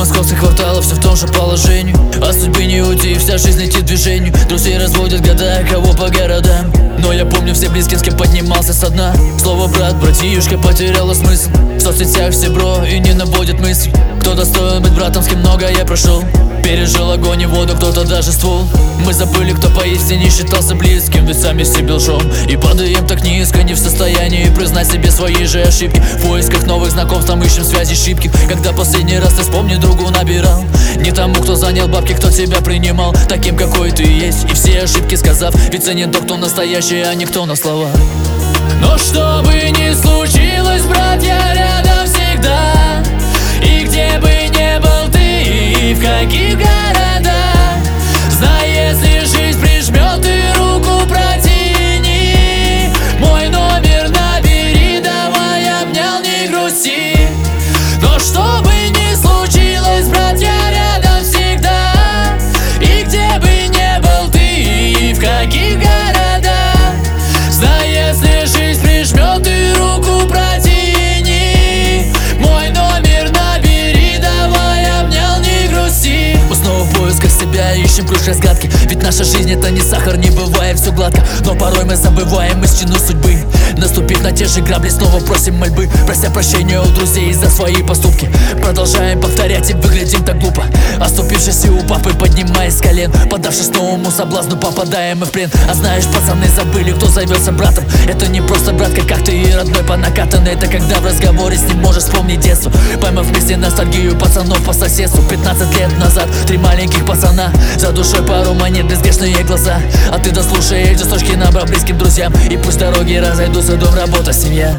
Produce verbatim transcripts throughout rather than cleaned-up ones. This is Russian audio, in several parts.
московских кварталов все в том же положении. От судьбы не уйти, вся жизнь летит движению. Друзей разводят года, кого по городам. Но я помню все близкие, с кем поднимался со дна. Слово брат, братишка потеряло смысл. В соцсетях все бро и не наводят мысль. Кто достоин быть братом, с кем много я прошел. Пережил огонь и воду, кто-то даже ствол. Мы забыли, кто поистине считался близким. Ведь сами себе лжем и падаем так низко. Не в состоянии признать себе свои же ошибки. В поисках новых знакомств там ищем связи шибких. Когда последний раз ты, вспомни, другу набирал. Не тому, кто занял бабки, кто тебя принимал таким, какой ты есть, и все ошибки сказав. Ведь ценен тот, кто настоящий, а не кто на слова. Но что бы ни случилось, брат, я рядом всегда. И где бы не был ты, и в каких городах, знай, если жизнь прижмет, ты руку протяни. Мой номер набери, давай обнял, не грусти. Но что бы ни случилось, брат, я рядом всегда. И где бы не был ты, и в каких городах, знай, если жизнь прижмет, ты руку протяни. Мой номер набери, давай обнял, не грусти. Мы снова в поисках себя, ищем ключ разгадки. Ведь наша жизнь это не сахар, не бывает все гладко. Но порой мы забываем истину судьбы. Наступив на те же грабли, снова просим мольбы, прося прощения у друзей за свои поступки. Продолжаем повторять и выглядим так глупо, оступившись и упав, и поднимаясь с колен. Подавшись новому соблазну, попадаем мы в плен. А знаешь, пацаны забыли, кто зовется братом. Это не просто братка, как ты и родной по накатанной. Это когда в разговоре с ним можешь вспомнить детство, поймав вместе ностальгию пацанов по соседству. Пятнадцать лет назад, три маленьких пацана, за душой пару монет, безгрешные глаза. А ты дослушай эти строчки, набрав близким друзьям. И пусть дороги разойдутся, дом, работа, семья.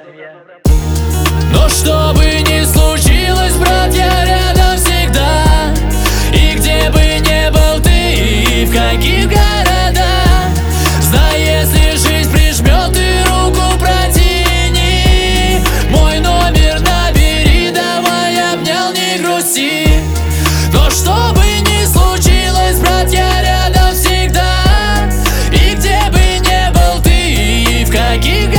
Но что бы ни случилось, брат, я рядом всегда. И где бы не был ты, и в каких городах, знай, если жизнь прижмет, ты руку протяни. Мой номер набери, давай обнял, не грусти. Но что бы ни случилось, брат, я рядом всегда. И где бы не был ты, и в каких